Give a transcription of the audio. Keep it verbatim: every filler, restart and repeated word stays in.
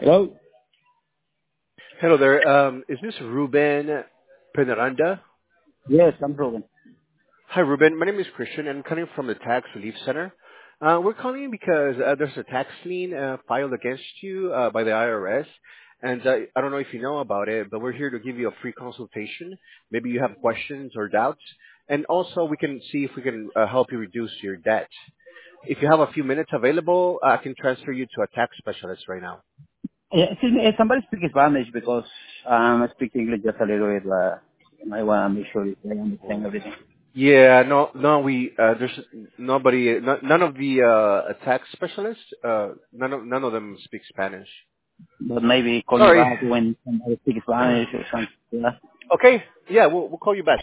Hello? Hello there. Um, is this Ruben Penaranda? Yes, I'm Ruben. Hi, Ruben. My name is Christian. I'm calling from the Tax Relief Center. Uh, we're calling you because uh, there's a tax lien uh, filed against you uh, by the I R S. And uh, I don't know if you know about it, but we're here to give you a free consultation. Maybe you have questions or doubts. And also, we can see if we can uh, help you reduce your debt. If you have a few minutes available, I can transfer you to a tax specialist right now. Yeah, excuse me, eh, somebody speak Spanish because um, I speak English just a little bit. Uh, I want to make sure that I understand everything. Yeah, no, no, we uh, there's nobody, no, none of the uh, tax specialists, uh, none of none of them speak Spanish. But maybe call me Sorry. back when somebody speak Spanish or something. Yeah. Okay, yeah, we'll we'll call you back.